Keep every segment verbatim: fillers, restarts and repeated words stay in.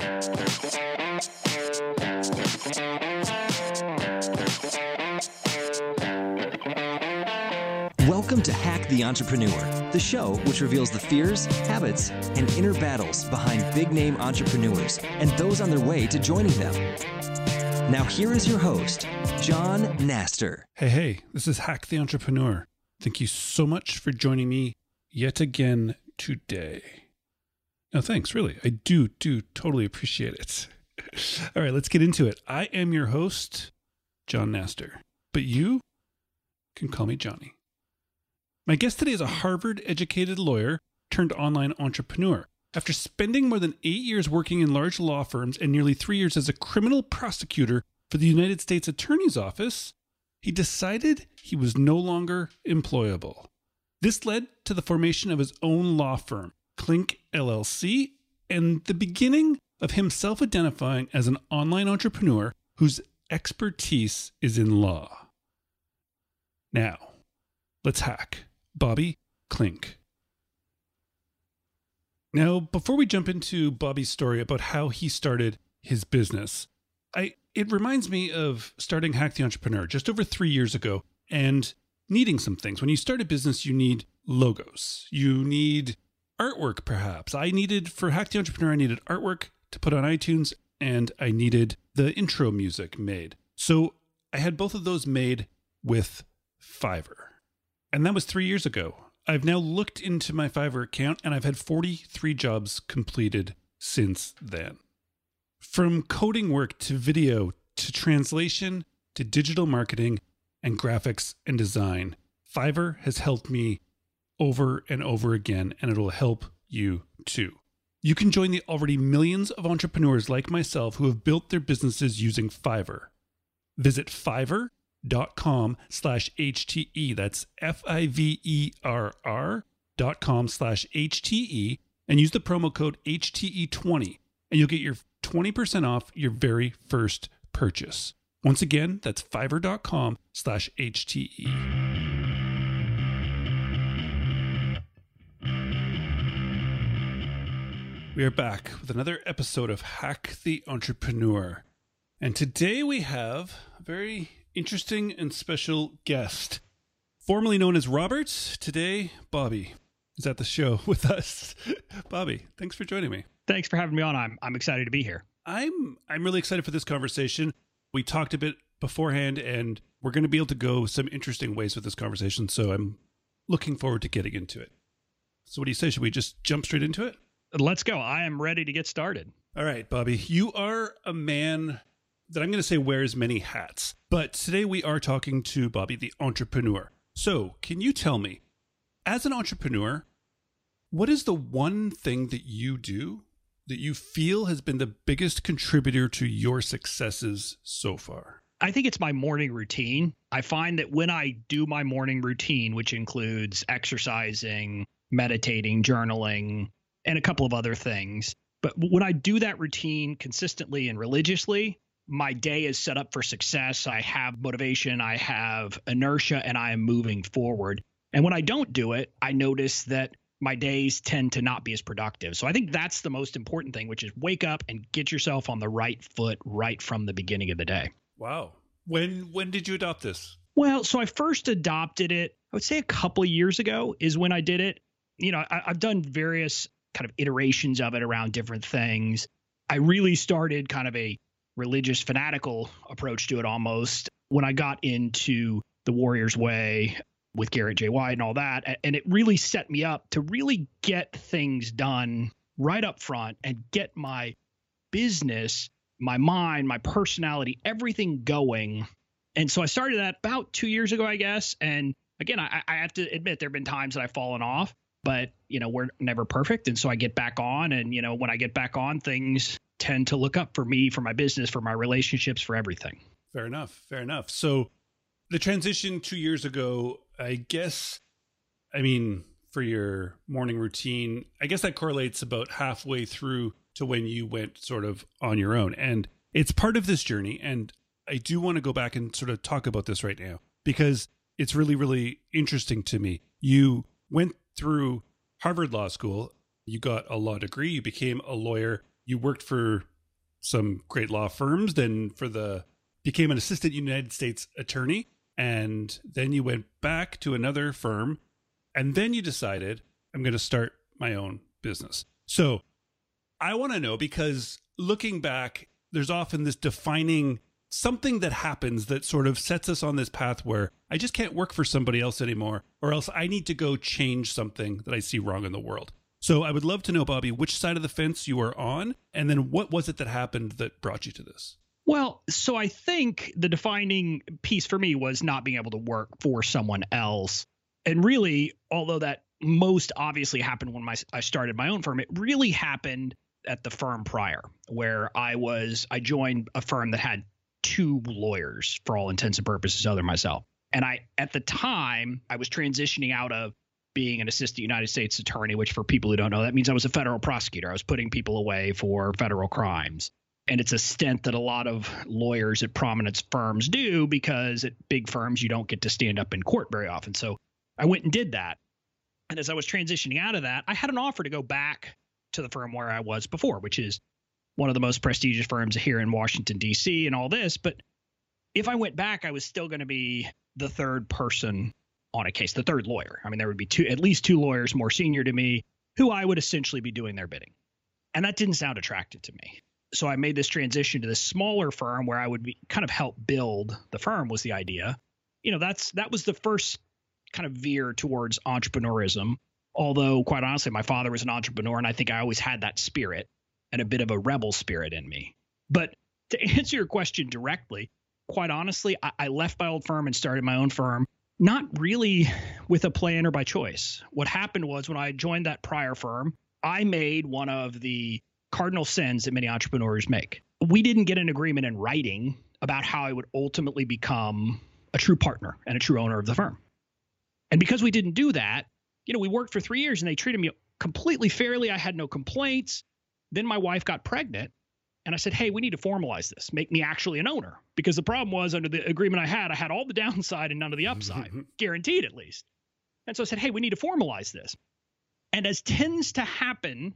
Welcome to Hack the Entrepreneur, the show which reveals the fears, habits, and inner battles behind big-name entrepreneurs and those on their way to joining them. Now here is your host, John Naster. Hey, hey, this is Hack the Entrepreneur. Thank you so much for joining me yet again today. No, thanks, really. I do, do totally appreciate it. All right, let's get into it. I am your host, John Naster, but you can call me Johnny. My guest today is a Harvard-educated lawyer turned online entrepreneur. After spending more than eight years working in large law firms and nearly three years as a criminal prosecutor for the United States Attorney's Office, he decided he was no longer employable. This led to the formation of his own law firm, Clink L L C, and the beginning of him self-identifying as an online entrepreneur whose expertise is in law. Now, let's hack Bobby Clink. Now, before we jump into Bobby's story about how he started his business, I it reminds me of starting Hack the Entrepreneur just over three years ago and needing some things. When you start a business, you need logos. You need artwork, perhaps. I needed, for Hack the Entrepreneur, I needed artwork to put on iTunes, and I needed the intro music made. So I had both of those made with Fiverr. And that was three years ago. I've now looked into my Fiverr account, and I've had forty-three jobs completed since then. From coding work to video to translation to digital marketing and graphics and design, Fiverr has helped me over and over again, and it'll help you too. You can join the already millions of entrepreneurs like myself who have built their businesses using Fiverr. Visit Fiverr.com slash HTE. That's F-I-V-E-R-R dot com slash H-T-E and use the promo code H T E twenty and you'll get your twenty percent off your very first purchase. Once again, that's Fiverr.com slash H-T-E. We are back with another episode of Hack the Entrepreneur. And today we have a very interesting and special guest. Formerly known as Robert, today Bobby is at the show with us. Bobby, thanks for joining me. Thanks for having me on. I'm I'm excited to be here. I'm I'm really excited for this conversation. We talked a bit beforehand, and we're going to be able to go some interesting ways with this conversation, so I'm looking forward to getting into it. So what do you say? Should we just jump straight into it? Let's go. I am ready to get started. All right, Bobby, you are a man that I'm going to say wears many hats. But today we are talking to Bobby, the entrepreneur. So can you tell me, as an entrepreneur, what is the one thing that you do that you feel has been the biggest contributor to your successes so far? I think it's my morning routine. I find that when I do my morning routine, which includes exercising, meditating, journaling, and a couple of other things, but when I do that routine consistently and religiously, my day is set up for success. I have motivation, I have inertia, and I am moving forward. And when I don't do it, I notice that my days tend to not be as productive. So I think that's the most important thing, which is wake up and get yourself on the right foot right from the beginning of the day. Wow. When when did you adopt this? Well, so I first adopted it, I would say a couple of years ago is when I did it. You know, I, I've done various kind of iterations of it around different things. I really started kind of a religious fanatical approach to it almost when I got into the Warrior's Way with Garrett J. White and all that. And it really set me up to really get things done right up front and get my business, my mind, my personality, everything going. And so I started that about two years ago, I guess. And again, I, I have to admit, there have been times that I've fallen off, but, you know, we're never perfect. And so I get back on. And, you know, when I get back on, things tend to look up for me, for my business, for my relationships, for everything. Fair enough. Fair enough. So the transition two years ago, I guess, I mean, for your morning routine, I guess that correlates about halfway through to when you went sort of on your own. And it's part of this journey. And I do want to go back and sort of talk about this right now because it's really, really interesting to me. You went through Harvard Law School, you got a law degree, you became a lawyer, you worked for some great law firms, then for the became an assistant United States attorney, and then you went back to another firm, and then you decided, I'm going to start my own business. So I want to know, because looking back, there's often this defining something that happens that sort of sets us on this path where I just can't work for somebody else anymore, or else I need to go change something that I see wrong in the world. So I would love to know, Bobby, which side of the fence you are on, and then what was it that happened that brought you to this? Well, so I think the defining piece for me was not being able to work for someone else. And really, although that most obviously happened when my, I started my own firm, it really happened at the firm prior, where I was, I joined a firm that had two lawyers for all intents and purposes other than myself. And I, at the time, I was transitioning out of being an assistant United States attorney, which for people who don't know, that means I was a federal prosecutor. I was putting people away for federal crimes. And it's a stint that a lot of lawyers at prominent firms do, because at big firms, you don't get to stand up in court very often. So I went and did that. And as I was transitioning out of that, I had an offer to go back to the firm where I was before, which is one of the most prestigious firms here in Washington, D C and all this. But if I went back, I was still going to be the third person on a case, the third lawyer. I mean, there would be two, at least two lawyers more senior to me who I would essentially be doing their bidding. And that didn't sound attractive to me. So I made this transition to this smaller firm where I would be kind of help build the firm was the idea. You know, that's that was the first kind of veer towards entrepreneurism. Although, quite honestly, my father was an entrepreneur, and I think I always had that spirit and a bit of a rebel spirit in me. But to answer your question directly, quite honestly, I, I left my old firm and started my own firm, not really with a plan or by choice. What happened was when I joined that prior firm, I made one of the cardinal sins that many entrepreneurs make. We didn't get an agreement in writing about how I would ultimately become a true partner and a true owner of the firm. And because we didn't do that, you know, we worked for three years and they treated me completely fairly. I had no complaints. Then my wife got pregnant and I said, hey, we need to formalize this, make me actually an owner. Because the problem was, under the agreement I had, I had all the downside and none of the upside, guaranteed at least. And so I said, hey, we need to formalize this. And as tends to happen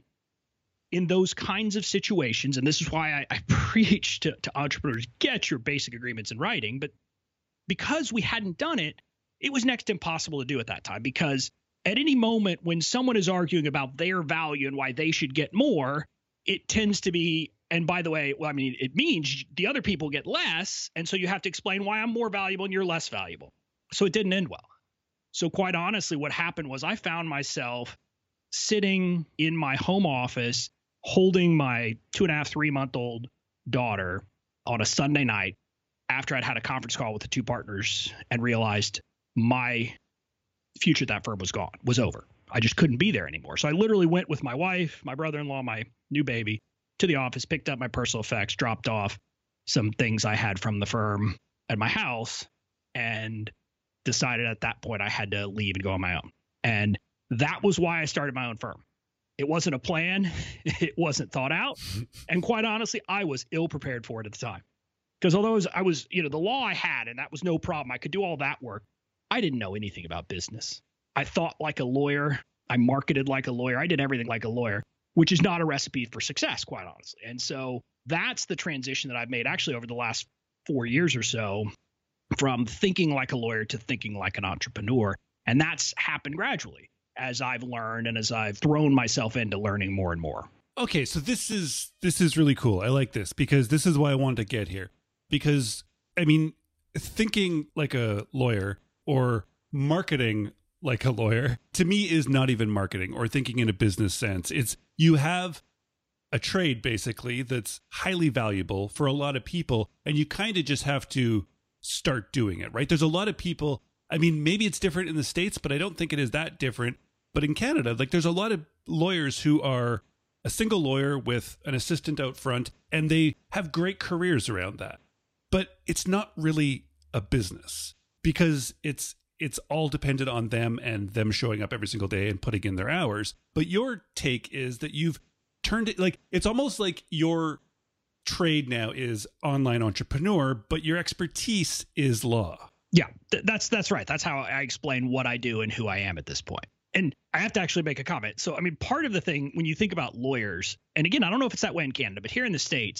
in those kinds of situations, and this is why I, I preach to, to entrepreneurs, get your basic agreements in writing. But because we hadn't done it, it was next to impossible to do at that time, because at any moment when someone is arguing about their value and why they should get more, it tends to be, and by the way, well, I mean, it means the other people get less. And so you have to explain why I'm more valuable and you're less valuable. So it didn't end well. So quite honestly, what happened was I found myself sitting in my home office, holding my two and a half, three month old daughter on a Sunday night after I'd had a conference call with the two partners and realized my future at that firm was gone, was over. I just couldn't be there anymore. So I literally went with my wife, my brother-in-law, my new baby to the office, picked up my personal effects, dropped off some things I had from the firm at my house, and decided at that point I had to leave and go on my own. And that was why I started my own firm. It wasn't a plan. It wasn't thought out. And quite honestly, I was ill prepared for it at the time. Because although I was, I was, you know, the law I had, and that was no problem, I could do all that work, I didn't know anything about business. I thought like a lawyer. I marketed like a lawyer. I did everything like a lawyer, which is not a recipe for success, quite honestly. And so that's the transition that I've made actually over the last four years or so, from thinking like a lawyer to thinking like an entrepreneur. And that's happened gradually as I've learned and as I've thrown myself into learning more and more. Okay, so this is this is really cool. I like this because this is why I wanted to get here. Because, I mean, thinking like a lawyer or marketing like a lawyer, to me, is not even marketing or thinking in a business sense. It's you have a trade, basically, that's highly valuable for a lot of people, and you kind of just have to start doing it, right? There's a lot of people, I mean, maybe it's different in the States, but I don't think it is that different. But in Canada, like there's a lot of lawyers who are a single lawyer with an assistant out front, and they have great careers around that. But it's not really a business because it's it's all dependent on them and them showing up every single day and putting in their hours. But your take is that you've turned it, like, it's almost like your trade now is online entrepreneur, but your expertise is law. Yeah, th- that's that's right. That's how I explain what I do and who I am at this point. And I have to actually make a comment. So, I mean, part of the thing when you think about lawyers, and again, I don't know if it's that way in Canada, but here in the States,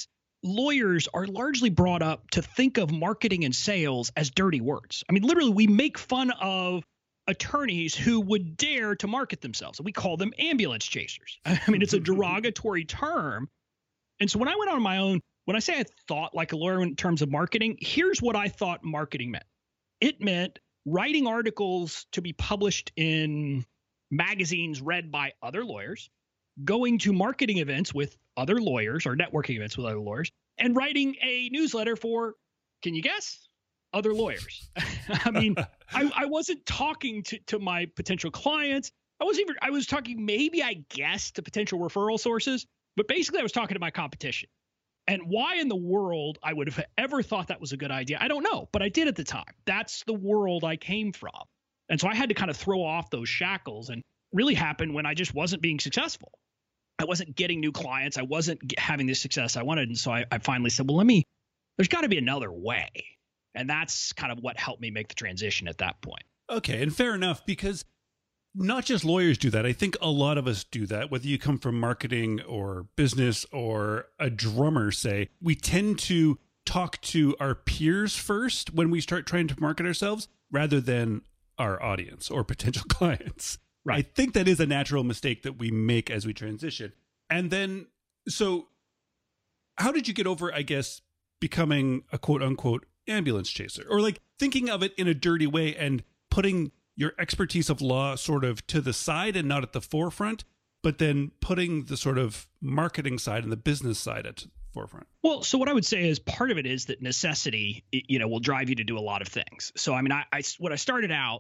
lawyers are largely brought up to think of marketing and sales as dirty words. I mean, literally, we make fun of attorneys who would dare to market themselves. We call them ambulance chasers. I mean, it's a derogatory term. And so when I went on my own, when I say I thought like a lawyer in terms of marketing, here's what I thought marketing meant. It meant writing articles to be published in magazines read by other lawyers, going to marketing events with other lawyers or networking events with other lawyers, and writing a newsletter for, can you guess? Other lawyers. I mean, I, I wasn't talking to, to my potential clients. I wasn't even, I was talking maybe, I guess, to potential referral sources, but basically I was talking to my competition. And why in the world I would have ever thought that was a good idea, I don't know, but I did at the time. That's the world I came from. And so I had to kind of throw off those shackles, and really happened when I just wasn't being successful. I wasn't getting new clients. I wasn't having the success I wanted. And so I, I finally said, well, let me, there's got to be another way. And that's kind of what helped me make the transition at that point. Okay. And fair enough, because not just lawyers do that. I think a lot of us do that, whether you come from marketing or business or a drummer, say, we tend to talk to our peers first when we start trying to market ourselves rather than our audience or potential clients. Right. I think that is a natural mistake that we make as we transition. And then, so how did you get over, I guess, becoming a quote unquote ambulance chaser, or like thinking of it in a dirty way and putting your expertise of law sort of to the side and not at the forefront, but then putting the sort of marketing side and the business side at the forefront? Well, so what I would say is part of it is that necessity, you know, will drive you to do a lot of things. So, I mean, I, I when I started out,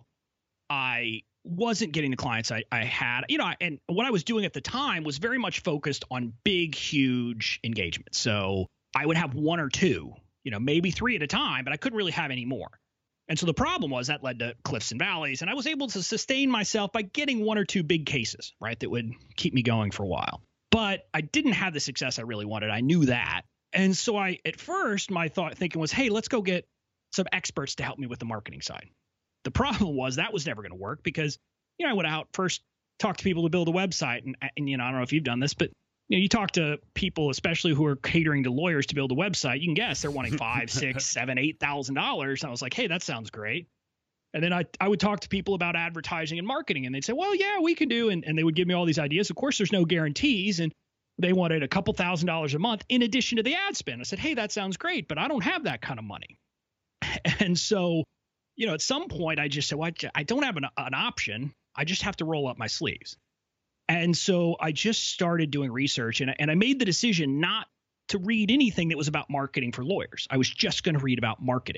I wasn't getting the clients I, I had, you know, and what I was doing at the time was very much focused on big, huge engagements. So I would have one or two, you know, maybe three at a time, but I couldn't really have any more. And so the problem was that led to cliffs and valleys. And I was able to sustain myself by getting one or two big cases, right, that would keep me going for a while. But I didn't have the success I really wanted. I knew that. And so I, at first, my thought thinking was, hey, let's go get some experts to help me with the marketing side. The problem was that was never going to work because, you know, I went out first, talked to people to build a website. And, and, you know, I don't know if you've done this, but, you know, you talk to people, especially who are catering to lawyers to build a website, you can guess they're wanting five, six, seven, eight thousand dollars. I was like, hey, that sounds great. And then I, I would talk to people about advertising and marketing, and they'd say, well, yeah, we can do. And, and they would give me all these ideas. Of course, there's no guarantees. And they wanted a couple thousand dollars a month in addition to the ad spend. I said, hey, that sounds great, but I don't have that kind of money. And so, you know, at some point I just said, well, I don't have an, an option. I just have to roll up my sleeves. And so I just started doing research, and, and I made the decision not to read anything that was about marketing for lawyers. I was just going to read about marketing.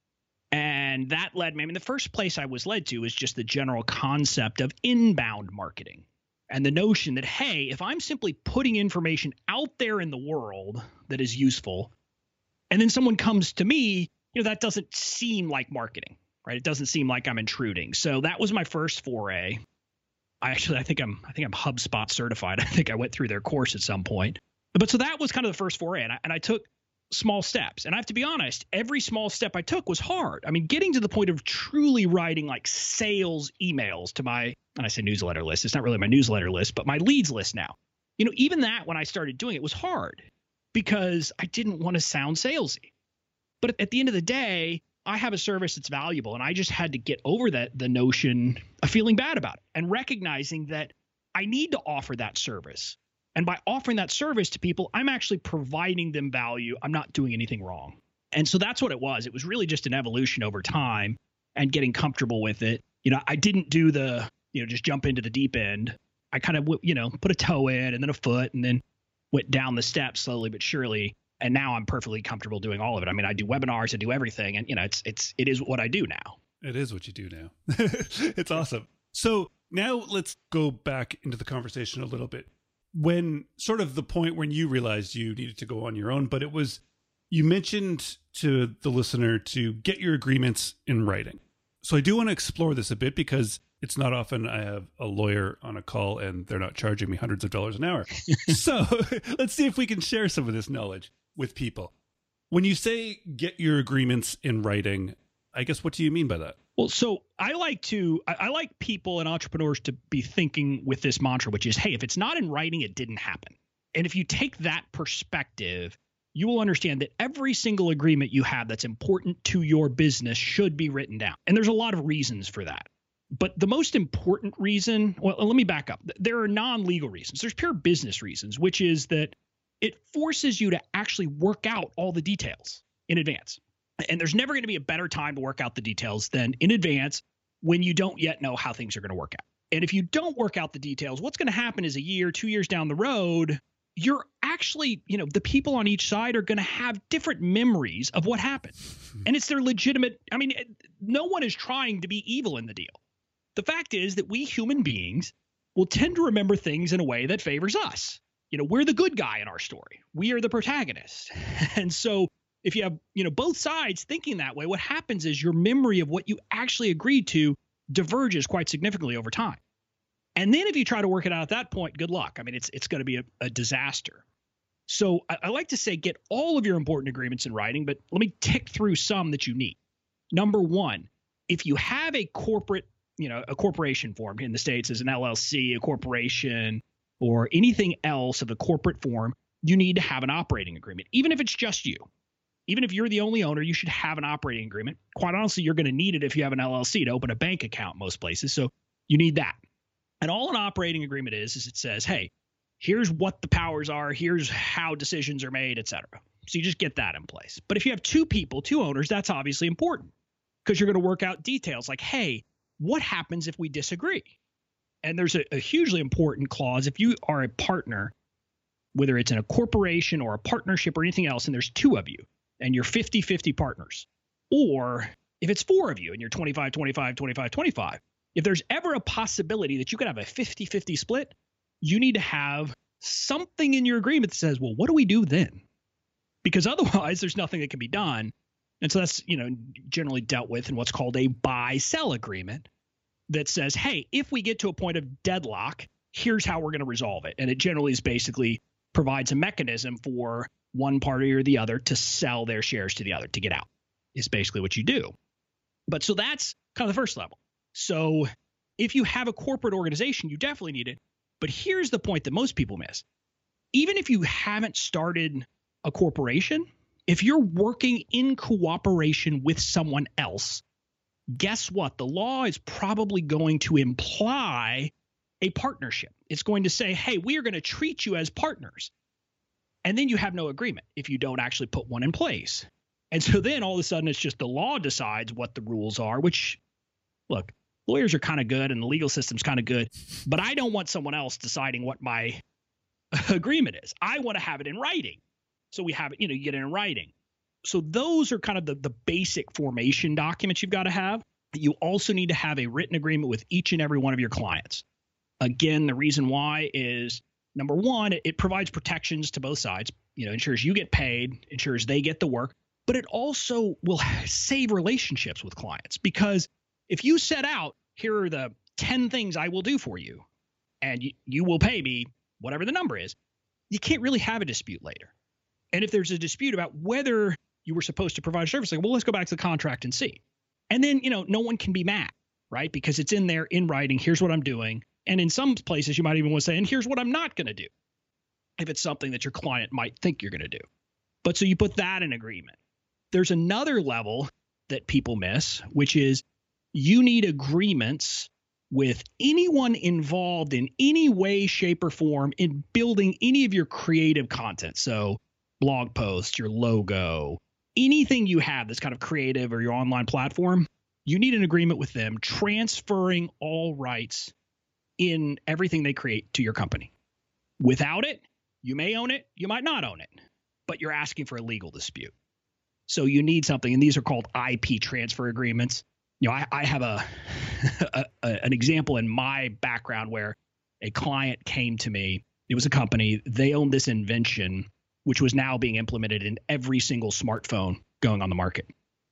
And that led me, I mean, the first place I was led to was just the general concept of inbound marketing and the notion that, hey, if I'm simply putting information out there in the world that is useful, and then someone comes to me, you know, that doesn't seem like marketing, right? It doesn't seem like I'm intruding. So that was my first foray. I actually, I think I'm, I think I'm HubSpot certified. I think I went through their course at some point. But so that was kind of the first foray, and I, and I took small steps. And I have to be honest, every small step I took was hard. I mean, getting to the point of truly writing like sales emails to my, and I say newsletter list, it's not really my newsletter list, but my leads list now. You know, even that when I started doing it was hard because I didn't want to sound salesy. But at the end of the day, I have a service that's valuable, and I just had to get over that, the notion of feeling bad about it and recognizing that I need to offer that service. And by offering that service to people, I'm actually providing them value. I'm not doing anything wrong. And so that's what it was. It was really just an evolution over time and getting comfortable with it. You know, I didn't do the, you know, just jump into the deep end. I kind of, you know, put a toe in and then a foot and then went down the steps slowly but surely. And now I'm perfectly comfortable doing all of it. I mean, I do webinars, I do everything. And, you know, it's, it's, it is what I do now. It is what you do now. It's awesome. So now let's go back into the conversation a little bit. When sort of the point when you realized you needed to go on your own, but it was, you mentioned to the listener to get your agreements in writing. So I do want to explore this a bit because it's not often I have a lawyer on a call and they're not charging me hundreds of dollars an hour. So let's see if we can share some of this knowledge with people. When you say get your agreements in writing, I guess, what do you mean by that? Well, so I like to, I, I like people and entrepreneurs to be thinking with this mantra, which is, hey, if it's not in writing, it didn't happen. And if you take that perspective, you will understand that every single agreement you have that's important to your business should be written down. And there's a lot of reasons for that. But the most important reason, well, let me back up. There are non-legal reasons. There's pure business reasons, which is that it forces you to actually work out all the details in advance. And there's never going to be a better time to work out the details than in advance when you don't yet know how things are going to work out. And if you don't work out the details, what's going to happen is a year, two years down the road, you're actually, you know, the people on each side are going to have different memories of what happened. And it's their legitimate. I mean, no one is trying to be evil in the deal. The fact is that we human beings will tend to remember things in a way that favors us. You know, we're the good guy in our story. We are the protagonist. And so if you have, you know, both sides thinking that way, what happens is your memory of what you actually agreed to diverges quite significantly over time. And then if you try to work it out at that point, good luck. I mean, it's it's going to be a, a disaster. So I, I like to say get all of your important agreements in writing, but let me tick through some that you need. Number one, if you have a corporate, you know, a corporation form in the States as an L L C, a corporation, or anything else of a corporate form, you need to have an operating agreement, even if it's just you. Even if you're the only owner, you should have an operating agreement. Quite honestly, you're going to need it if you have an L L C to open a bank account most places. So you need that. And all an operating agreement is, is it says, hey, here's what the powers are, here's how decisions are made, et cetera. So you just get that in place. But if you have two people, two owners, that's obviously important because you're going to work out details like, hey, what happens if we disagree? And there's a, a hugely important clause. If you are a partner, whether it's in a corporation or a partnership or anything else, and there's two of you and you're fifty-fifty partners, or if it's four of you and you're twenty-five, twenty-five, twenty-five, twenty-five, if there's ever a possibility that you could have a fifty-fifty split, you need to have something in your agreement that says, well, what do we do then? Because otherwise there's nothing that can be done. And so that's, you know, generally dealt with in what's called a buy-sell agreement that says, hey, if we get to a point of deadlock, here's how we're going to resolve it. And it generally is basically provides a mechanism for one party or the other to sell their shares to the other to get out is basically what you do. But so that's kind of the first level. So if you have a corporate organization, you definitely need it. But here's the point that most people miss. Even if you haven't started a corporation, if you're working in cooperation with someone else, guess what? The law is probably going to imply a partnership. It's going to say, hey, we are going to treat you as partners. And then you have no agreement if you don't actually put one in place. And so then all of a sudden it's just the law decides what the rules are, which, look, lawyers are kind of good and the legal system's kind of good, but I don't want someone else deciding what my agreement is. I want to have it in writing. So we have it, you know, you get it in writing. So those are kind of the, the basic formation documents you've got to have. You also need to have a written agreement with each and every one of your clients. Again, the reason why is, number one, it, it provides protections to both sides. You know, ensures you get paid, ensures they get the work, but it also will save relationships with clients. Because if you set out, here are the ten things I will do for you, and you, you will pay me whatever the number is, you can't really have a dispute later. And if there's a dispute about whether you were supposed to provide a service, like, well, let's go back to the contract and see. And then, you know, no one can be mad, right? Because it's in there in writing. Here's what I'm doing. And in some places, you might even want to say, and here's what I'm not going to do, if it's something that your client might think you're going to do. But so you put that in agreement. There's another level that people miss, which is you need agreements with anyone involved in any way, shape, or form in building any of your creative content. So blog posts, your logo, anything you have that's kind of creative or your online platform, you need an agreement with them transferring all rights in everything they create to your company. Without it, you may own it, you might not own it, but you're asking for a legal dispute. So you need something, and these are called I P transfer agreements. You know, I, I have a, a, a an example in my background where a client came to me. It was a company. They owned this invention, which was now being implemented in every single smartphone going on the market.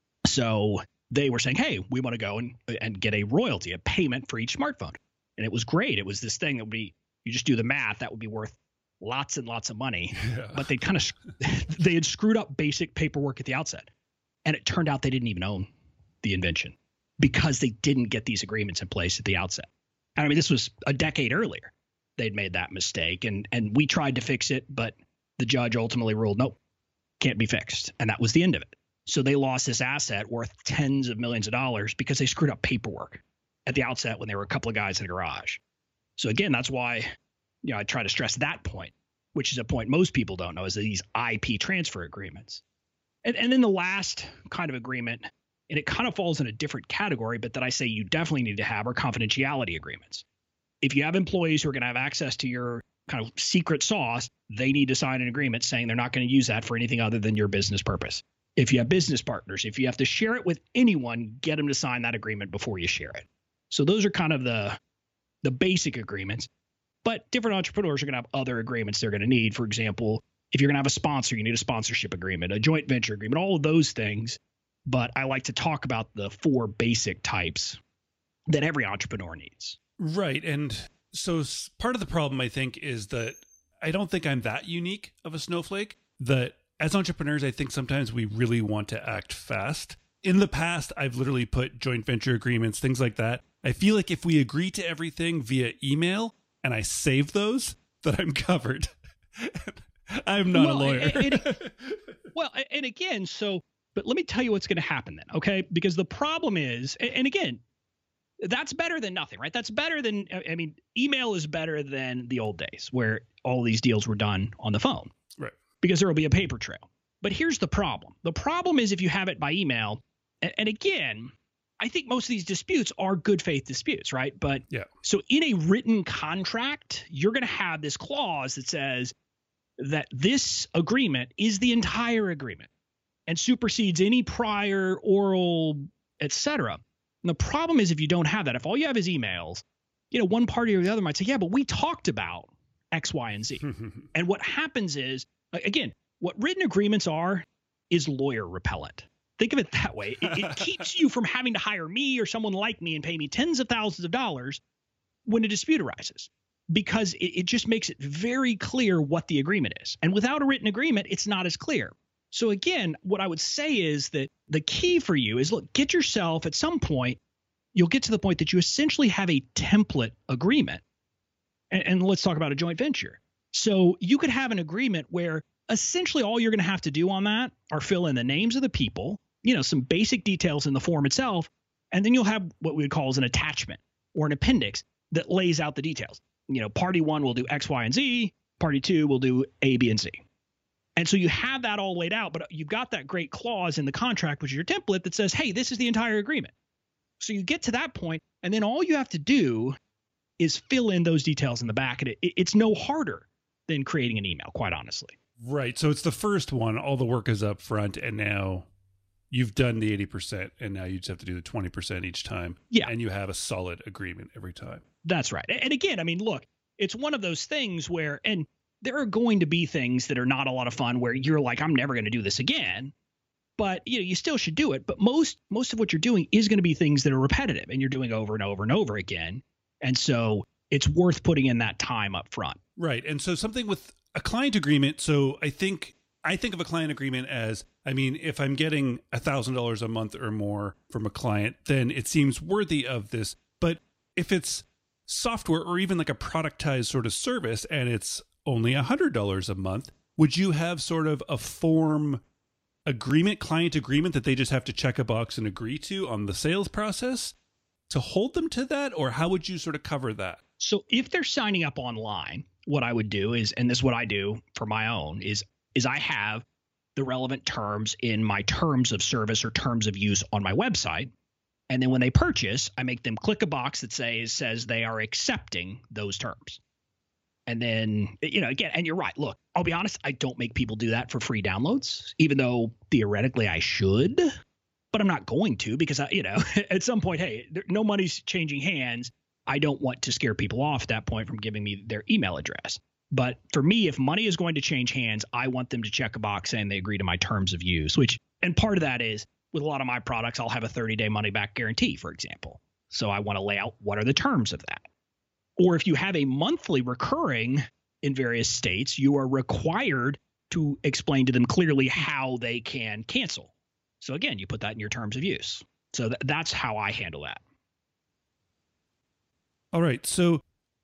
So they were saying, hey, we want to go and, and get a royalty, a payment for each smartphone. And it was great. It was this thing that would be, you just do the math, that would be worth lots and lots of money. Yeah. But they kind of, they had screwed up basic paperwork at the outset. And it turned out they didn't even own the invention because they didn't get these agreements in place at the outset. And I mean, this was a decade earlier. They'd made that mistake, and and we tried to fix it, but the judge ultimately ruled, nope, can't be fixed. And that was the end of it. So they lost this asset worth tens of millions of dollars because they screwed up paperwork at the outset when there were a couple of guys in a garage. So again, that's why, you know, I try to stress that point, which is a point most people don't know, is these I P transfer agreements. And, and then the last kind of agreement, and it kind of falls in a different category, but that I say you definitely need to have, are confidentiality agreements. If you have employees who are going to have access to your kind of secret sauce, they need to sign an agreement saying they're not going to use that for anything other than your business purpose. If you have business partners, if you have to share it with anyone, get them to sign that agreement before you share it. So those are kind of the, the basic agreements. But different entrepreneurs are going to have other agreements they're going to need. For example, if you're going to have a sponsor, you need a sponsorship agreement, a joint venture agreement, all of those things. But I like to talk about the four basic types that every entrepreneur needs. Right. And so part of the problem, I think, is that I don't think I'm that unique of a snowflake. That as entrepreneurs, I think sometimes we really want to act fast. In the past, I've literally put joint venture agreements, things like that. I feel like if we agree to everything via email and I save those, that I'm covered. I'm not well, a lawyer. and, and, well, and again, so, but let me tell you what's going to happen then, okay? Because the problem is, and again, that's better than nothing, right? That's better than, I mean, email is better than the old days where all these deals were done on the phone. Right. Because there will be a paper trail. But here's the problem. The problem is if you have it by email, and, and again, I think most of these disputes are good faith disputes, right? But yeah. So in a written contract, you're going to have this clause that says that this agreement is the entire agreement and supersedes any prior oral, et cetera. And the problem is if you don't have that, if all you have is emails, you know, one party or the other might say, yeah, but we talked about X, Y, and Z. And what happens is, again, what written agreements are is lawyer repellent. Think of it that way. It, it keeps you from having to hire me or someone like me and pay me tens of thousands of dollars when a dispute arises, because it, it just makes it very clear what the agreement is. And without a written agreement, it's not as clear. So again, what I would say is that the key for you is, look, get yourself at some point, you'll get to the point that you essentially have a template agreement. And, and let's talk about a joint venture. So you could have an agreement where essentially all you're going to have to do on that are fill in the names of the people, you know, some basic details in the form itself, and then you'll have what we would call as an attachment or an appendix that lays out the details. You know, party one will do X, Y, and Z. Party two will do A, B, and C. And so you have that all laid out, but you've got that great clause in the contract, which is your template, that says, hey, this is the entire agreement. So you get to that point, and then all you have to do is fill in those details in the back. And it, it, it's no harder than creating an email, quite honestly. Right. So it's the first one. All the work is up front, and now you've done the eighty percent, and now you just have to do the twenty percent each time. Yeah. And you have a solid agreement every time. That's right. And again, I mean, look, it's one of those things where, and there are going to be things that are not a lot of fun where you're like, I'm never going to do this again. But you know, you still should do it. But most most of what you're doing is going to be things that are repetitive and you're doing over and over and over again. And so it's worth putting in that time up front. Right. And so something with a client agreement. So I think I think of a client agreement as, I mean, if I'm getting a thousand dollars a month or more from a client, then it seems worthy of this. But if it's software or even like a productized sort of service and it's only a hundred dollars a month, would you have sort of a form agreement, client agreement that they just have to check a box and agree to on the sales process to hold them to that? Or how would you sort of cover that? So if they're signing up online, what I would do is, and this is what I do for my own, is, is I have the relevant terms in my terms of service or terms of use on my website. And then when they purchase, I make them click a box that says, says they are accepting those terms. And then, you know, again, and you're right. Look, I'll be honest, I don't make people do that for free downloads, even though theoretically I should, but I'm not going to because, I, you know, at some point, hey, there, no money's changing hands. I don't want to scare people off at that point from giving me their email address. But for me, if money is going to change hands, I want them to check a box saying they agree to my terms of use, which, and part of that is with a lot of my products, I'll have a thirty day money back guarantee, for example. So I want to lay out what are the terms of that. Or if you have a monthly recurring in various states, you are required to explain to them clearly how they can cancel. So again, you put that in your terms of use. So th- that's how I handle that. All right. So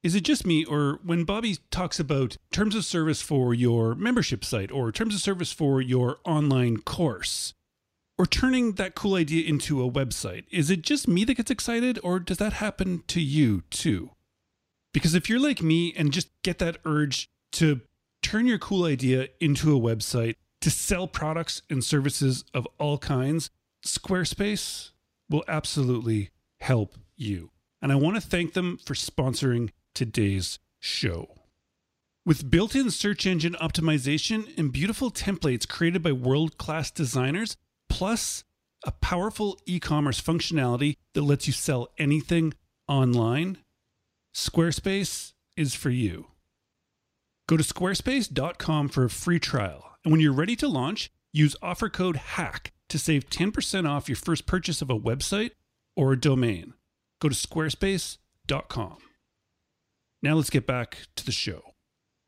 is it just me, or when Bobby talks about terms of service for your membership site or terms of service for your online course, or turning that cool idea into a website, is it just me that gets excited, or does that happen to you too? Because if you're like me and just get that urge to turn your cool idea into a website to sell products and services of all kinds, Squarespace will absolutely help you. And I want to thank them for sponsoring today's show. With built-in search engine optimization and beautiful templates created by world-class designers, plus a powerful e-commerce functionality that lets you sell anything online, Squarespace is for you. Go to squarespace dot com for a free trial. And when you're ready to launch, use offer code HACK to save ten percent off your first purchase of a website or a domain. Go to squarespace dot com. Now let's get back to the show.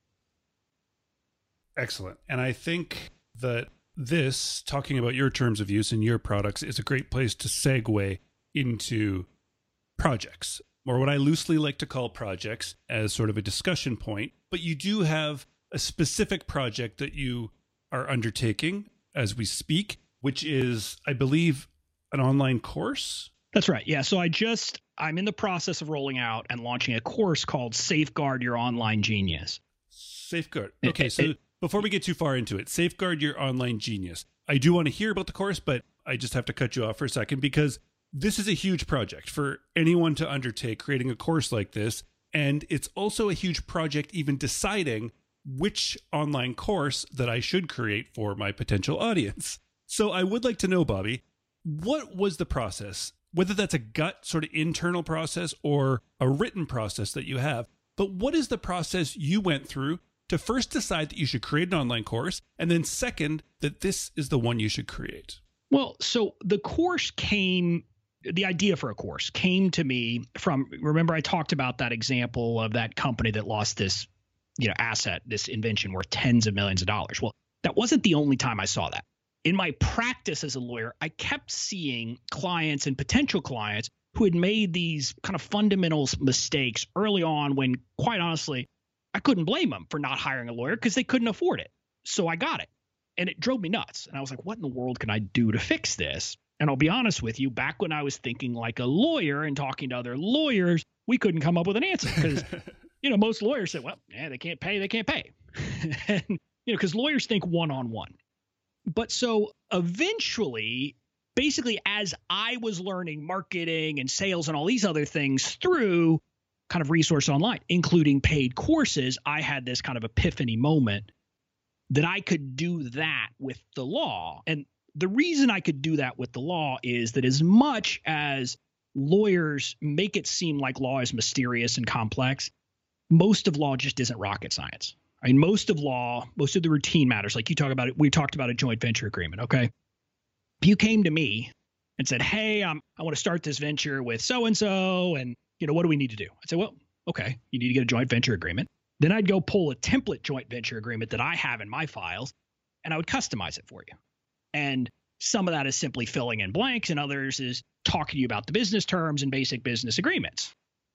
Excellent. And I think that this, talking about your terms of use and your products, is a great place to segue into projects, or what I loosely like to call projects, as sort of a discussion point. But you do have a specific project that you are undertaking as we speak, which is, I believe, an online course. That's right. Yeah. So I just, I'm in the process of rolling out and launching a course called Safeguard Your Online Genius. Safeguard. Okay. So it, before we get too far into it, Safeguard Your Online Genius. I do want to hear about the course, but I just have to cut you off for a second because this is a huge project for anyone to undertake, creating a course like this. And it's also a huge project even deciding which online course that I should create for my potential audience. So I would like to know, Bobby, what was the process? Whether that's a gut sort of internal process or a written process that you have, but what is the process you went through to first decide that you should create an online course, and then second, that this is the one you should create? Well, so the course came, the idea for a course came to me from, remember I talked about that example of that company that lost this, you know, asset, this invention worth tens of millions of dollars. Well, that wasn't the only time I saw that. In my practice as a lawyer, I kept seeing clients and potential clients who had made these kind of fundamental mistakes early on when, quite honestly, I couldn't blame them for not hiring a lawyer because they couldn't afford it. So I got it. And it drove me nuts. And I was like, what in the world can I do to fix this? And I'll be honest with you, back when I was thinking like a lawyer and talking to other lawyers, we couldn't come up with an answer because, you know, most lawyers said, well, yeah, they can't pay, they can't pay. And, you know, because lawyers think one-on-one. But so eventually, basically, as I was learning marketing and sales and all these other things through kind of Resource Online, including paid courses, I had this kind of epiphany moment that I could do that with the law. And the reason I could do that with the law is that as much as lawyers make it seem like law is mysterious and complex, most of law just isn't rocket science. I mean, most of law, most of the routine matters, like you talk about it, we talked about a joint venture agreement, okay? If you came to me and said, hey, um, I want to start this venture with so-and-so, and, you know, what do we need to do? I'd say, well, okay, you need to get a joint venture agreement. Then I'd go pull a template joint venture agreement that I have in my files, and I would customize it for you. And some of that is simply filling in blanks, and others is talking to you about the business terms and basic business agreements.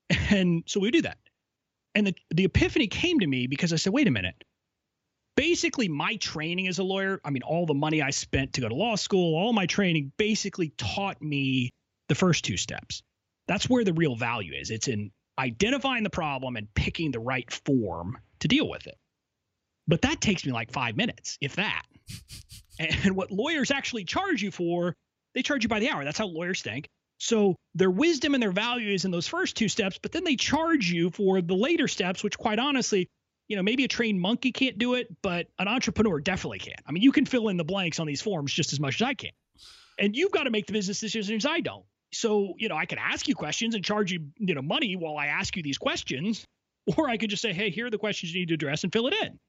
And so we do that. And the, the epiphany came to me because I said, wait a minute. Basically, my training as a lawyer, I mean, all the money I spent to go to law school, all my training basically taught me the first two steps. That's where the real value is. It's in identifying the problem and picking the right form to deal with it. But that takes me like five minutes, if that. And what lawyers actually charge you for, they charge you by the hour. That's how lawyers think. So their wisdom and their value is in those first two steps, but then they charge you for the later steps, which quite honestly, you know, maybe a trained monkey can't do it, but an entrepreneur definitely can. I mean, you can fill in the blanks on these forms just as much as I can. And you've got to make the business decisions I don't. So, you know, I can ask you questions and charge you, you know, money while I ask you these questions, or I could just say, hey, here are the questions you need to address and fill it in.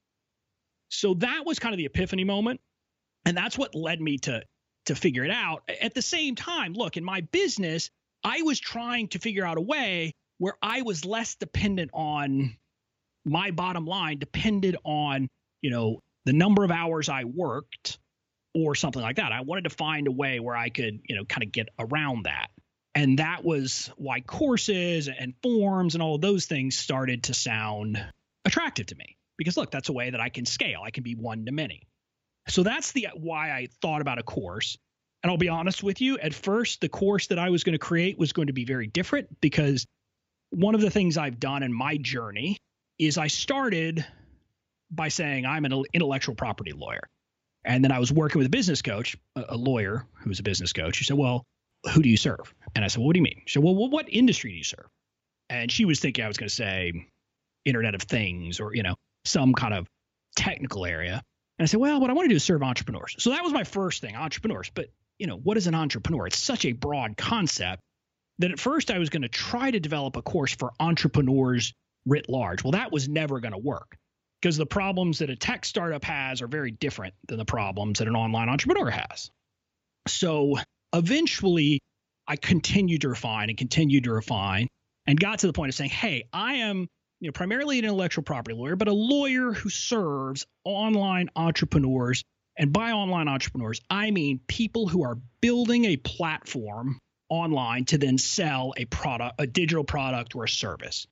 So that was kind of the epiphany moment. And that's what led me to to figure it out. At the same time, look, in my business, I was trying to figure out a way where I was less dependent on my bottom line, depended on, you know, the number of hours I worked or something like that. I wanted to find a way where I could, you know, kind of get around that. And that was why courses and forms and all of those things started to sound attractive to me. Because look, that's a way that I can scale. I can be one to many. So that's the why I thought about a course. And I'll be honest with you, at first, the course that I was going to create was going to be very different, because one of the things I've done in my journey is I started by saying I'm an intellectual property lawyer. And then I was working with a business coach, a, a lawyer who was a business coach. She said, well, who do you serve? And I said, well, what do you mean? She said, well, what industry do you serve? And she was thinking I was going to say Internet of Things or, you know, some kind of technical area. And I said, well, what I want to do is serve entrepreneurs. So that was my first thing, entrepreneurs. But, you know, what is an entrepreneur? It's such a broad concept that at first I was going to try to develop a course for entrepreneurs writ large. Well, that was never going to work, because the problems that a tech startup has are very different than the problems that an online entrepreneur has. So eventually I continued to refine and continued to refine and got to the point of saying, hey, I am, you know, primarily an intellectual property lawyer, but a lawyer who serves online entrepreneurs. And by online entrepreneurs, I mean people who are building a platform online to then sell a product, a digital product or a service.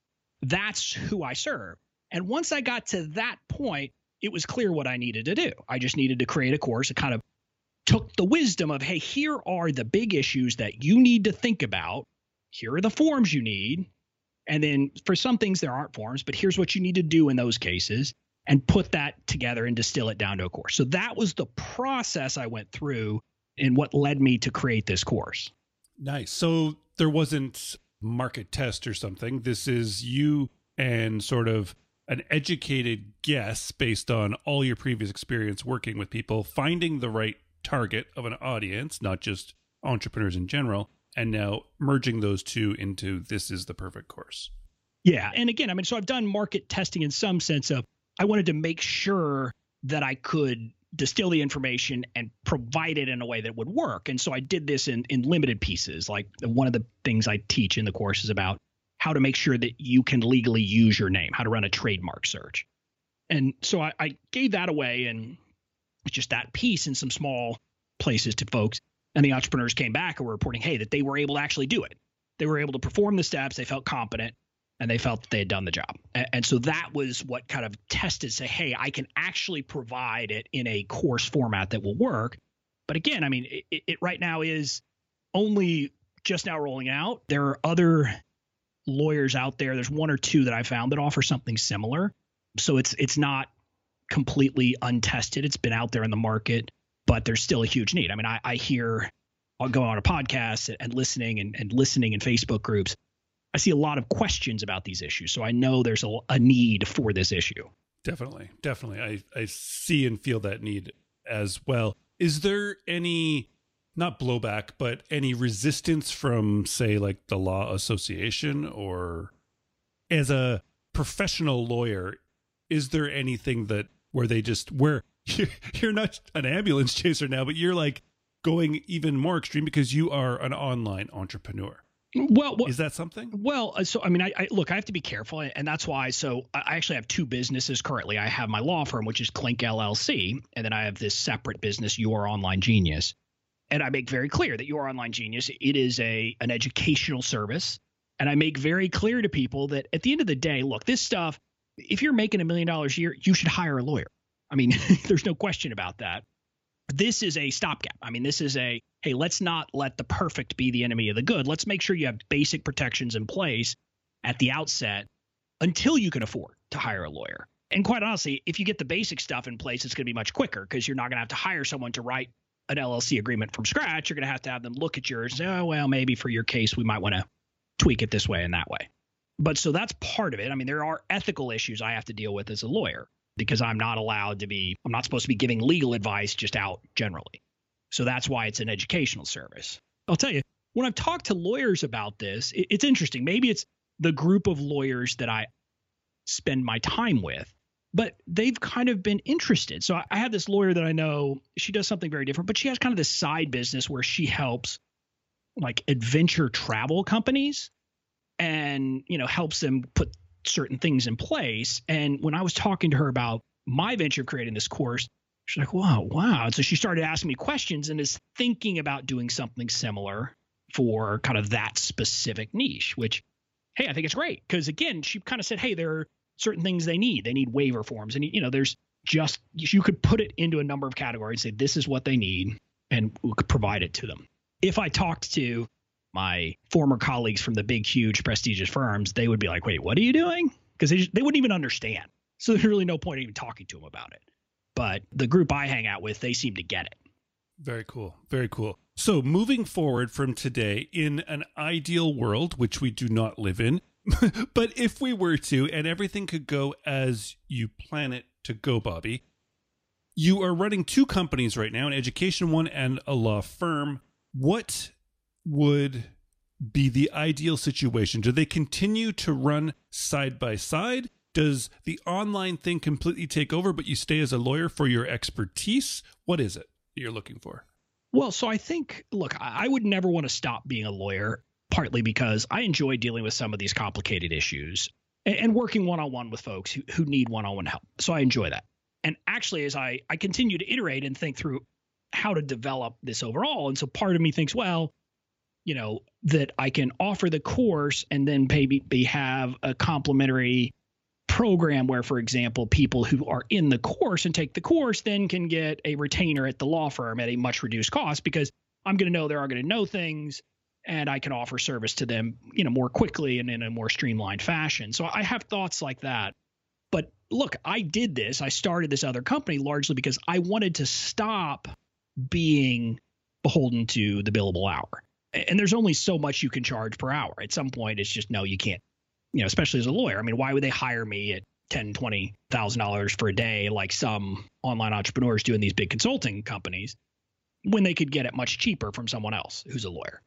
That's who I serve. And once I got to that point, it was clear what I needed to do. I just needed to create a course that kind of took the wisdom of, hey, here are the big issues that you need to think about. Here are the forms you need. And then for some things, there aren't forms, but here's what you need to do in those cases, and put that together and distill it down to a course. So that was the process I went through and what led me to create this course. Nice. So there wasn't market test or something. This is you and sort of an educated guess based on all your previous experience working with people, finding the right target of an audience, not just entrepreneurs in general, and now merging those two into this is the perfect course. Yeah. And again, I mean, so I've done market testing in some sense of I wanted to make sure that I could distill the information and provide it in a way that would work. And so I did this in, in limited pieces. Like one of the things I teach in the course is about how to make sure that you can legally use your name, how to run a trademark search. And so I, I gave that away, and just that piece in some small places to folks. And the entrepreneurs came back and were reporting, hey, that they were able to actually do it. They were able to perform the steps. They felt competent, and they felt that they had done the job. And, and so that was what kind of tested, say, hey, I can actually provide it in a course format that will work. But again, I mean, it, it right now is only just now rolling out. There are other lawyers out there. There's one or two that I found that offer something similar. So it's it's not completely untested. It's been out there in the market, but there's still a huge need. I mean, I, I hear, I'll go on a podcast and listening and, and listening in Facebook groups. I see a lot of questions about these issues. So I know there's a, a need for this issue. Definitely. Definitely. I, I see and feel that need as well. Is there any, not blowback, but any resistance from, say, like the Law Association, or as a professional lawyer, is there anything that where they just, where you're, you're not an ambulance chaser now, but you're like going even more extreme because you are an online entrepreneur? Well, well, is that something? Well, so, I mean, I, I look, I have to be careful, and that's why. So I actually have two businesses currently. I have my law firm, which is Clink L L C. And then I have this separate business, Your Online Genius. And I make very clear that Your Online Genius, it is a, an educational service. And I make very clear to people that at the end of the day, look, this stuff, if you're making a million dollars a year, you should hire a lawyer. I mean, there's no question about that. This is a stopgap. I mean, this is a, hey, let's not let the perfect be the enemy of the good. Let's make sure you have basic protections in place at the outset until you can afford to hire a lawyer. And quite honestly, if you get the basic stuff in place, it's going to be much quicker, because you're not going to have to hire someone to write an L L C agreement from scratch. You're going to have to have them look at yours and say, oh, well, maybe for your case, we might want to tweak it this way and that way. But so that's part of it. I mean, there are ethical issues I have to deal with as a lawyer, because I'm not allowed to be, I'm not supposed to be giving legal advice just out generally. So that's why it's an educational service. I'll tell you, when I've talked to lawyers about this, it, it's interesting. Maybe it's the group of lawyers that I spend my time with, but they've kind of been interested. So I, I have this lawyer that I know, she does something very different, but she has kind of this side business where she helps like adventure travel companies and, you know, helps them put certain things in place. And when I was talking to her about my venture of creating this course, she's like, wow, wow. And so she started asking me questions and is thinking about doing something similar. for kind of that specific niche, which, hey, I think it's great. Because again, she kind of said, hey, there are certain things they need. They need waiver forms. And, you know, there's just, you could put it into a number of categories, say, this is what they need, and we could provide it to them. If I talked to my former colleagues from the big, huge, prestigious firms, they would be like, wait, what are you doing? Because they, they wouldn't even understand. So there's really no point in even talking to them about it. But the group I hang out with, they seem to get it. Very cool. Very cool. So moving forward from today, in an ideal world, which we do not live in, but if we were to, and everything could go as you plan it to go, Bobby, you are running two companies right now, an education one and a law firm. What would be the ideal situation? Do they continue to run side by side? Does the online thing completely take over, but you stay as a lawyer for your expertise? What is it that you're looking for? Well, so I think, look, I would never want to stop being a lawyer, partly because I enjoy dealing with some of these complicated issues and, and working one-on-one with folks who, who need one-on-one help. So I enjoy that. And actually, as I, I continue to iterate and think through how to develop this overall, and so part of me thinks, well, you know, that I can offer the course and then maybe have a complementary program where, for example, people who are in the course and take the course then can get a retainer at the law firm at a much reduced cost, because I'm going to know they're going to know things and I can offer service to them, you know, more quickly and in a more streamlined fashion. So I have thoughts like that. But look, I did this. I started this other company largely because I wanted to stop being beholden to the billable hour. And there's only so much you can charge per hour. At some point, it's just, no, you can't. You know, especially as a lawyer. I mean, why would they hire me at ten thousand dollars, twenty thousand dollars for a day like some online entrepreneurs do in these big consulting companies when they could get it much cheaper from someone else who's a lawyer?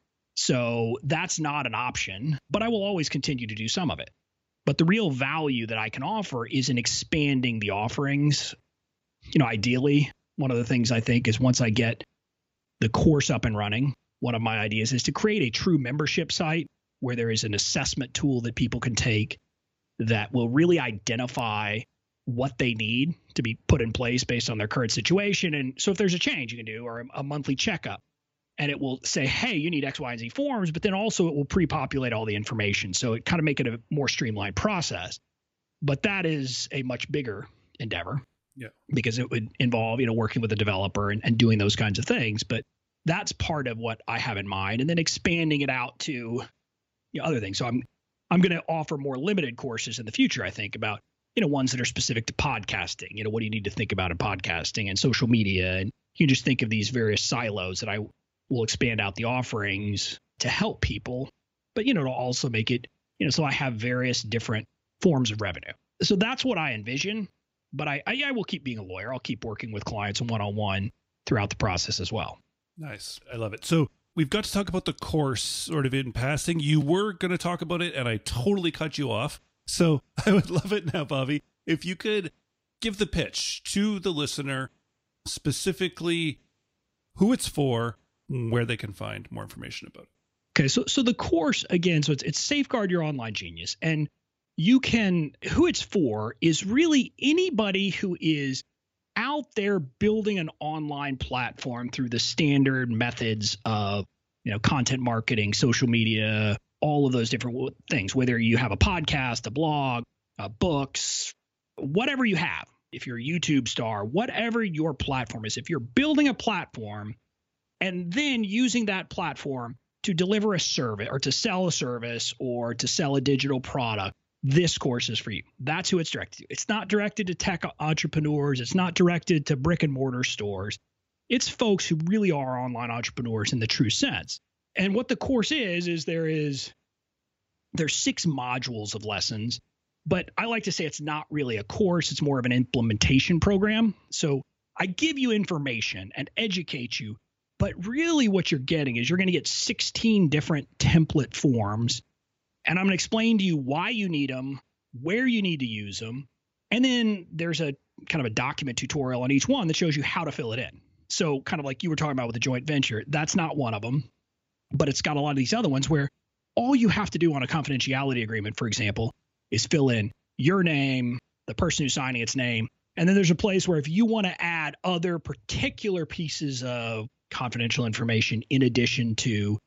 So that's not an option, but I will always continue to do some of it. But the real value that I can offer is in expanding the offerings. You know, ideally, one of the things I think is once I get the course up and running, one of my ideas is to create a true membership site where there is an assessment tool that people can take that will really identify what they need to be put in place based on their current situation. And so if there's a change you can do, or a monthly checkup, and it will say, hey, you need X, Y, and Z forms, but then also it will pre-populate all the information. So it kind of make it a more streamlined process. But that is a much bigger endeavor. Yeah. Because it would involve, you know, working with a developer and, and doing those kinds of things. But that's part of what I have in mind. And then expanding it out to, you know, other things. So I'm I'm going to offer more limited courses in the future, I think, about, you know, ones that are specific to podcasting. You know, what do you need to think about in podcasting and social media? And you can just think of these various silos that I will expand out the offerings to help people, but, you know, to also make it, you know, so I have various different forms of revenue. So that's what I envision. But I, I, I will keep being a lawyer. I'll keep working with clients one-on-one throughout the process as well. Nice. I love it. So we've got to talk about the course sort of in passing. You were going to talk about it, and I totally cut you off. So I would love it now, Bobby, if you could give the pitch to the listener, specifically who it's for, where they can find more information about it. Okay. So, so the course, again, so it's, it's Safeguard Your Online Genius. And you can, who it's for is really anybody who is out there building an online platform through the standard methods of, you know, content marketing, social media, all of those different things, whether you have a podcast, a blog, uh, books, whatever you have, if you're a YouTube star, whatever your platform is, if you're building a platform and then using that platform to deliver a service or to sell a service or to sell a digital product, this course is for you. That's who it's directed to. It's not directed to tech entrepreneurs. It's not directed to brick and mortar stores. It's folks who really are online entrepreneurs in the true sense. And what the course is, is there is, there's six modules of lessons, but I like to say it's not really a course. It's more of an implementation program. So I give you information and educate you, but really what you're getting is you're going to get sixteen different template forms. And I'm going to explain to you why you need them, where you need to use them. And then there's a kind of a document tutorial on each one that shows you how to fill it in. So kind of like you were talking about with the joint venture, that's not one of them, but it's got a lot of these other ones where all you have to do on a confidentiality agreement, for example, is fill in your name, the person who's signing its name. And then there's a place where if you want to add other particular pieces of confidential information in addition to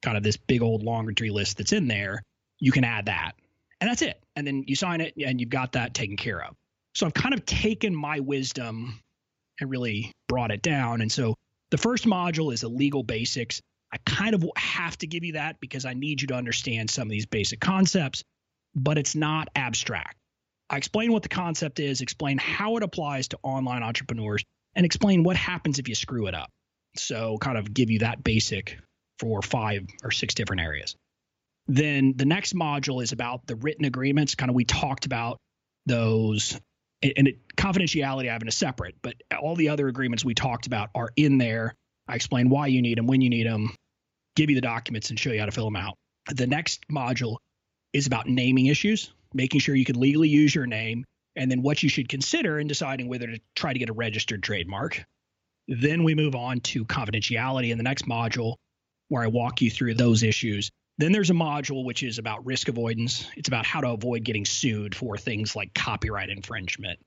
kind of this big old laundry list that's in there, you can add that. And that's it. And then you sign it and you've got that taken care of. So I've kind of taken my wisdom and really brought it down. And so the first module is a legal basics. I kind of have to give you that because I need you to understand some of these basic concepts, but it's not abstract. I explain what the concept is, explain how it applies to online entrepreneurs, and explain what happens if you screw it up. So kind of give you that basic for five or six different areas. Then the next module is about the written agreements. Kind of we talked about those, and it, confidentiality I have in a separate, but all the other agreements we talked about are in there. I explain why you need them, when you need them, give you the documents, and show you how to fill them out. The next module is about naming issues, making sure you can legally use your name, and then what you should consider in deciding whether to try to get a registered trademark. Then we move on to confidentiality in the next module, where I walk you through those issues. Then there's a module which is about risk avoidance. It's about how to avoid getting sued for things like copyright infringement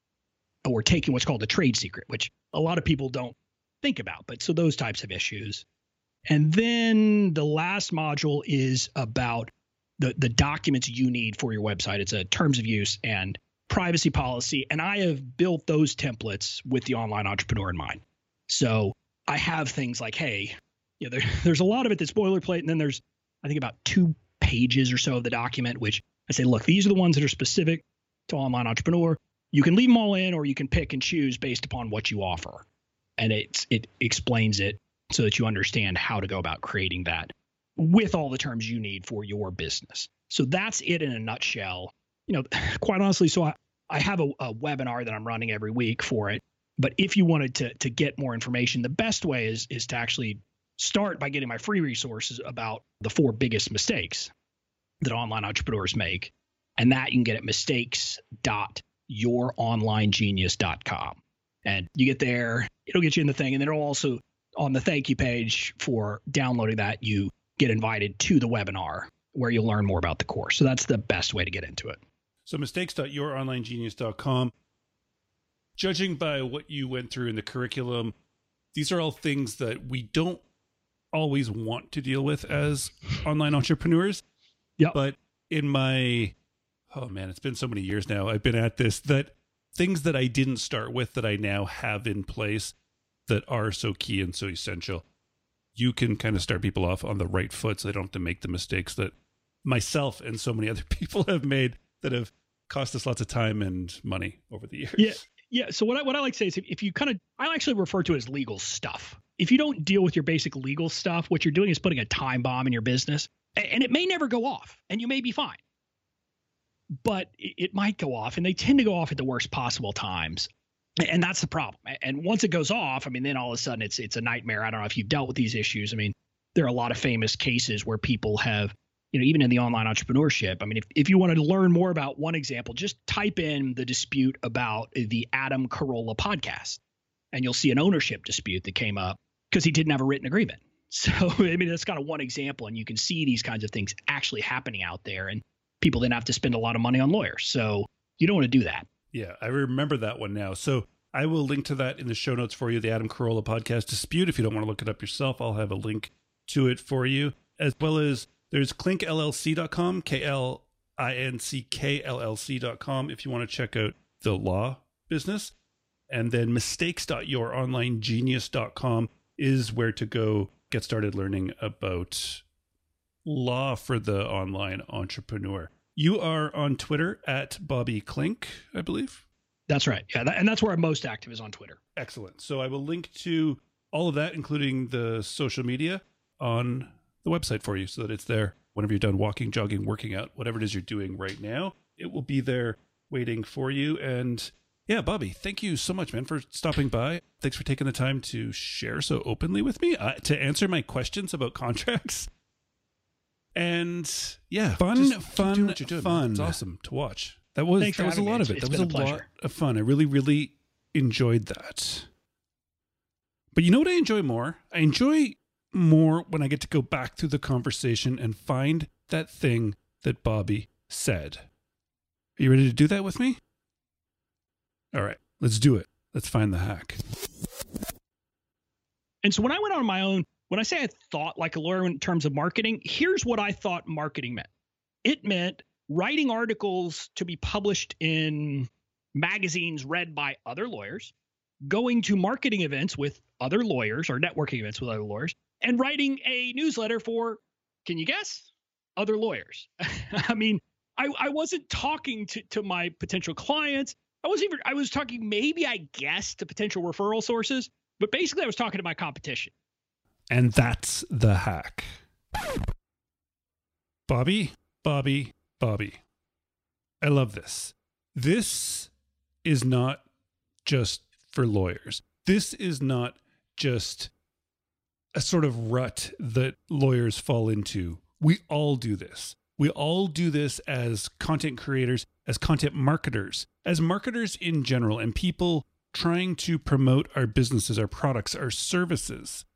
or taking what's called a trade secret, which a lot of people don't think about. But so those types of issues. And then the last module is about the, the documents you need for your website. It's a terms of use and privacy policy. And I have built those templates with the online entrepreneur in mind. So I have things like, hey, you know, there, there's a lot of it that's boilerplate. And then there's, I think, about two pages or so of the document, which I say, look, these are the ones that are specific to online entrepreneur. You can leave them all in, or you can pick and choose based upon what you offer. And it's, it explains it so that you understand how to go about creating that with all the terms you need for your business. So that's it in a nutshell. You know, quite honestly, so I, I have a, a webinar that I'm running every week for it. But if you wanted to to get more information, the best way is is to actually start by getting my free resources about the four biggest mistakes that online entrepreneurs make. And that you can get at mistakes dot your online genius dot com. And you get there, it'll get you in the thing. And then it'll also, on the thank you page for downloading that, you get invited to the webinar where you'll learn more about the course. So that's the best way to get into it. So mistakes dot your online genius dot com. Judging by what you went through in the curriculum, these are all things that we don't always want to deal with as online entrepreneurs. Yeah. But in my, oh man, it's been so many years now I've been at this, that things that I didn't start with that I now have in place that are so key and so essential, you can kind of start people off on the right foot so they don't have to make the mistakes that myself and so many other people have made that have cost us lots of time and money over the years. Yeah. Yeah. So what I, what I like to say is if, if you kind of, I actually refer to it as legal stuff. If you don't deal with your basic legal stuff, what you're doing is putting a time bomb in your business, and it may never go off and you may be fine, but it might go off, and they tend to go off at the worst possible times. And that's the problem. And once it goes off, I mean, then all of a sudden it's, it's a nightmare. I don't know if you've dealt with these issues. I mean, there are a lot of famous cases where people have, you know, even in the online entrepreneurship. I mean, if, if you wanted to learn more about one example, just type in the dispute about the Adam Carolla podcast, and you'll see an ownership dispute that came up because he didn't have a written agreement. So, I mean, that's kind of one example, and you can see these kinds of things actually happening out there, and people then have to spend a lot of money on lawyers. So you don't want to do that. Yeah, I remember that one now. So I will link to that in the show notes for you, the Adam Carolla podcast dispute. If you don't want to look it up yourself, I'll have a link to it for you, as well as there's clink L L C dot com, K L I N C K L L C dot com, if you want to check out the law business. And then mistakes dot your online genius dot com is where to go get started learning about law for the online entrepreneur. You are on Twitter at Bobby Clink, I believe. That's right. Yeah, that, and that's where I'm most active, is on Twitter. Excellent. So I will link to all of that, including the social media, on the website for you so that it's there whenever you're done walking, jogging, working out, whatever it is you're doing right now. It will be there waiting for you. And yeah, Bobby, thank you so much, man, for stopping by. Thanks for taking the time to share so openly with me, uh, to answer my questions about contracts. And yeah, fun, fun, what you're doing, fun. Man. It's awesome to watch. That was, that was a lot of it. That was a lot of fun. I really, really enjoyed that. But you know what I enjoy more? I enjoy more when I get to go back through the conversation and find that thing that Bobby said. Are you ready to do that with me? All right, let's do it. Let's find the hack. And so when I went on my own when I say I thought like a lawyer in terms of marketing, here's what I thought marketing meant. It meant writing articles to be published in magazines read by other lawyers, going to marketing events with other lawyers or networking events with other lawyers, and writing a newsletter for, can you guess, other lawyers. I mean, I, I wasn't talking to, to my potential clients. I wasn't even, I was talking maybe, I guess, to potential referral sources, but basically I was talking to my competition. And that's the hack. Bobby, Bobby, Bobby. I love this. This is not just for lawyers. This is not just a sort of rut that lawyers fall into. We all do this. We all do this as content creators, as content marketers, as marketers in general, and people trying to promote our businesses, our products, our services.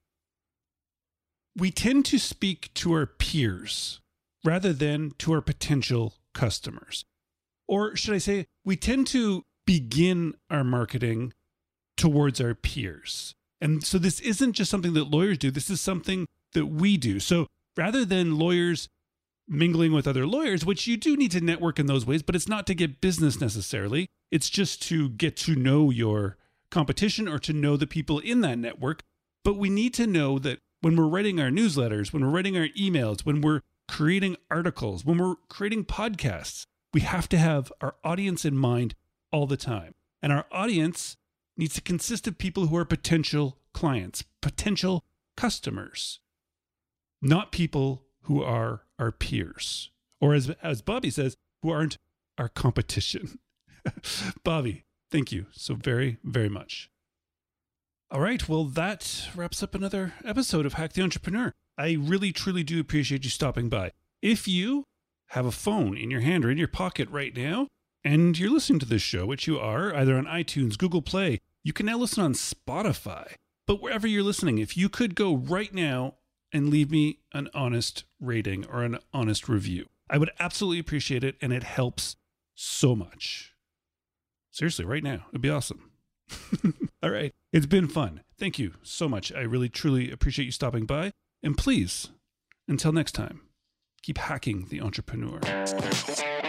We tend to speak to our peers rather than to our potential customers. Or should I say, we tend to begin our marketing towards our peers. And so this isn't just something that lawyers do. This is something that we do. So rather than lawyers mingling with other lawyers, which you do need to network in those ways, but it's not to get business necessarily. It's just to get to know your competition or to know the people in that network. But we need to know that when we're writing our newsletters, when we're writing our emails, when we're creating articles, when we're creating podcasts, we have to have our audience in mind all the time. And our audience needs to consist of people who are potential clients, potential customers, not people who are our peers, or as, as Bobby says, who aren't our competition. Bobby, thank you so very, very much. All right, well, that wraps up another episode of Hack the Entrepreneur. I really, truly do appreciate you stopping by. If you have a phone in your hand or in your pocket right now, and you're listening to this show, which you are, either on iTunes, Google Play, you can now listen on Spotify. But wherever you're listening, if you could go right now and leave me an honest rating or an honest review, I would absolutely appreciate it, and it helps so much. Seriously, right now, it'd be awesome. All right. It's been fun. Thank you so much. I really, truly appreciate you stopping by. And please, until next time, keep hacking the entrepreneur.